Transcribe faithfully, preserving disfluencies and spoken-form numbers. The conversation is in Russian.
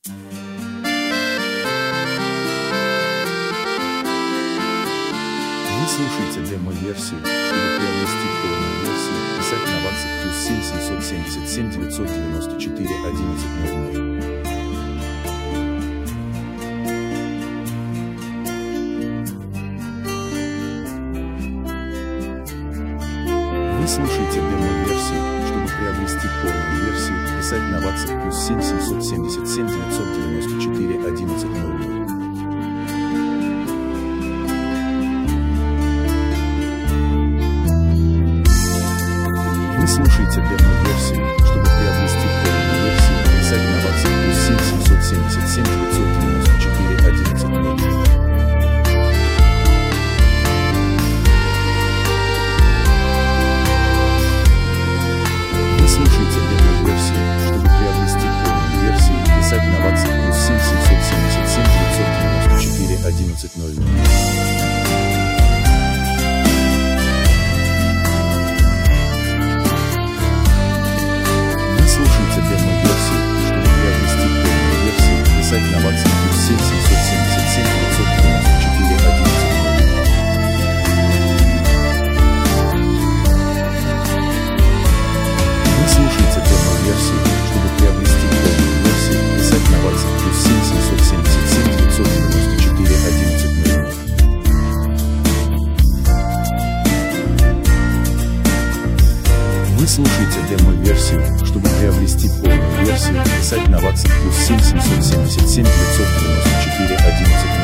Вы слушаете демо-версию. Чтобы приобрести полную версию, писать на WhatsApp плюс семь семьсот семьдесят семь девятьсот девяносто четыре одиннадцать ноль ноль. Вы слушаете демо-версию. Чтобы приобрести полную версию, писать на WhatsApp плюс семь семьсот семьдесят семь девятьсот девяносто четыре одиннадцать ноль ноль. Вы слушаете демо-версию. Чтобы приобрести полную версию, писать на WhatsApp плюс семь семьсот семьдесят семь девятьсот девяносто четыре одиннадцать ноль ноль. Вы слушаете демо-версию. Чтобы приобрести полную версию, писать на WhatsApp плюс семь семьсот семьдесят семь девятьсот девяносто четыре одиннадцать ноль ноль. Демо-версию. Чтобы приобрести полную версию, писать на WhatsApp плюс семь семьсот семьдесят семь девятьсот девяносто четыре одиннадцать ноль ноль. Вы слушаете демо-версию. Чтобы приобрести полную версию, писать на WhatsApp плюс семь семьсот семьдесят семь девятьсот девяносто четыре одиннадцать ноль ноль. Вы слушаете демо-версию. Чтобы приобрести полную версию, писать на WhatsApp плюс семь семьсот семьдесят семь девятьсот девяносто четыре одиннадцать